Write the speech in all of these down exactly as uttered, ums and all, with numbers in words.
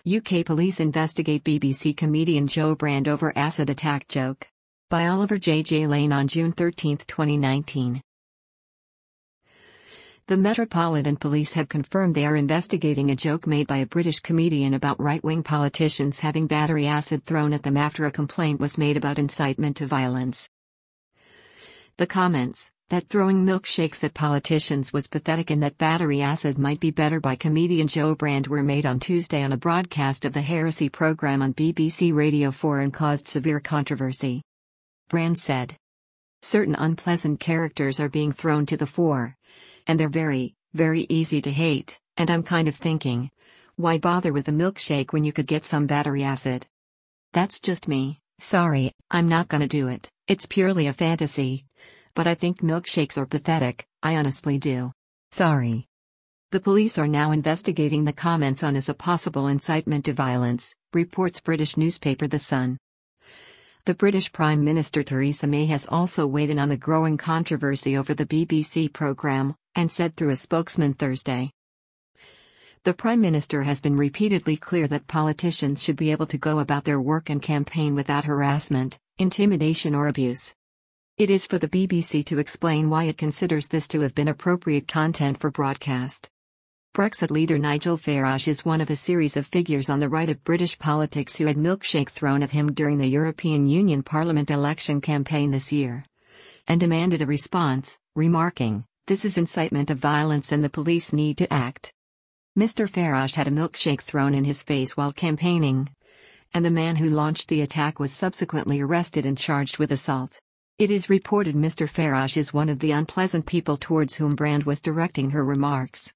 U K police investigate B B C comedian Jo Brand over acid attack joke. By Oliver J. J. Lane on June thirteenth, twenty nineteen. The Metropolitan Police have confirmed they are investigating a joke made by a British comedian about right-wing politicians having battery acid thrown at them after a complaint was made about incitement to violence. The comments, that throwing milkshakes at politicians was pathetic and that battery acid might be better by comedian Jo Brand were made on Tuesday on a broadcast of the Heresy programme on B B C Radio four and caused severe controversy. Brand said, "Certain unpleasant characters are being thrown to the fore. And they're very, very easy to hate, and I'm kind of thinking, why bother with a milkshake when you could get some battery acid? That's just me, sorry, I'm not gonna do it, it's purely a fantasy. But I think milkshakes are pathetic, I honestly do. Sorry." The police are now investigating the comments on as a possible incitement to violence, reports British newspaper The Sun. The British Prime Minister Theresa May has also weighed in on the growing controversy over the B B C programme, and said through a spokesman Thursday. The Prime Minister has been repeatedly clear that politicians should be able to go about their work and campaign without harassment, intimidation or abuse. It is for the B B C to explain why it considers this to have been appropriate content for broadcast. Brexit leader Nigel Farage is one of a series of figures on the right of British politics who had milkshake thrown at him during the European Union Parliament election campaign this year, and demanded a response, remarking, "This is incitement of violence and the police need to act." Mister Farage had a milkshake thrown in his face while campaigning, and the man who launched the attack was subsequently arrested and charged with assault. It is reported Mister Farage is one of the unpleasant people towards whom Brand was directing her remarks.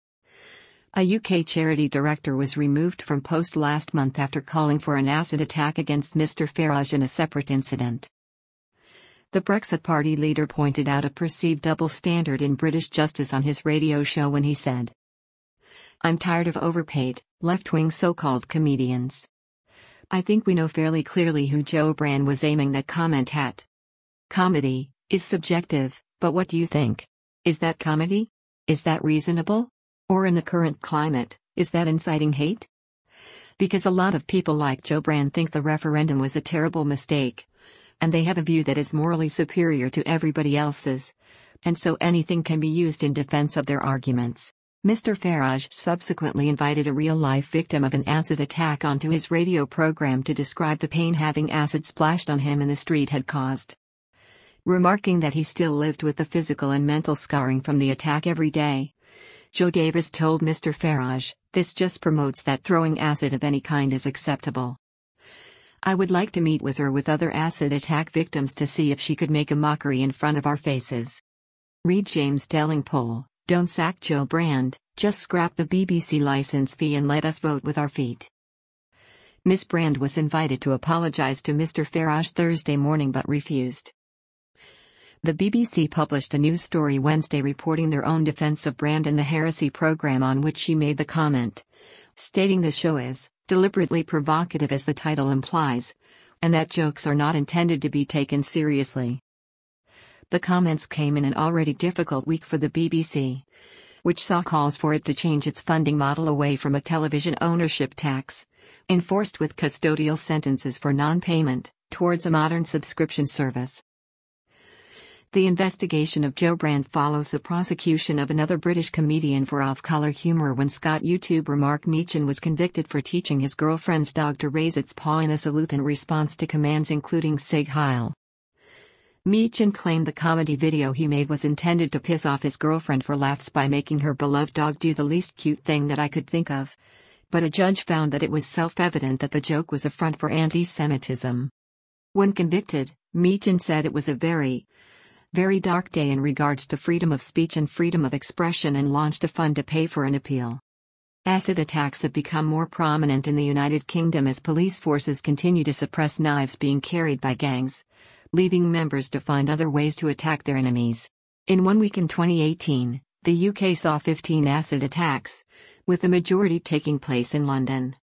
A U K charity director was removed from post last month after calling for an acid attack against Mister Farage in a separate incident. The Brexit Party leader pointed out a perceived double standard in British justice on his radio show when he said, "I'm tired of overpaid, left-wing so-called comedians. I think we know fairly clearly who Jo Brand was aiming that comment at. Comedy is subjective, but what do you think? Is that comedy? Is that reasonable? Or in the current climate, is that inciting hate? Because a lot of people like Jo Brand think the referendum was a terrible mistake, and they have a view that is morally superior to everybody else's, and so anything can be used in defense of their arguments." Mister Farage subsequently invited a real-life victim of an acid attack onto his radio program to describe the pain having acid splashed on him in the street had caused, remarking that he still lived with the physical and mental scarring from the attack every day. Joe Davis told Mister Farage, "This just promotes that throwing acid of any kind is acceptable. I would like to meet with her with other acid attack victims to see if she could make a mockery in front of our faces." Read James Delingpole, "Don't sack Jo Brand, just scrap the B B C license fee and let us vote with our feet." Miss Brand was invited to apologise to Mister Farage Thursday morning but refused. The B B C published a news story Wednesday reporting their own defence of Brand and the Heresy programme on which she made the comment, stating the show is deliberately provocative as the title implies, and that jokes are not intended to be taken seriously. The comments came in an already difficult week for the B B C, which saw calls for it to change its funding model away from a television ownership tax, enforced with custodial sentences for non-payment, towards a modern subscription service. The investigation of Jo Brand follows the prosecution of another British comedian for off-color humour when Scott YouTuber Mark Meechan was convicted for teaching his girlfriend's dog to raise its paw in a salute in response to commands including Sieg Heil. Meechan claimed the comedy video he made was intended to piss off his girlfriend for laughs by making her beloved dog do the least cute thing that I could think of, but a judge found that it was self-evident that the joke was a front for anti-Semitism. When convicted, Meechan said it was a very, very dark day in regards to freedom of speech and freedom of expression and launched a fund to pay for an appeal. Acid attacks have become more prominent in the United Kingdom as police forces continue to suppress knives being carried by gangs, leaving members to find other ways to attack their enemies. In one week in twenty eighteen, the U K saw fifteen acid attacks, with the majority taking place in London.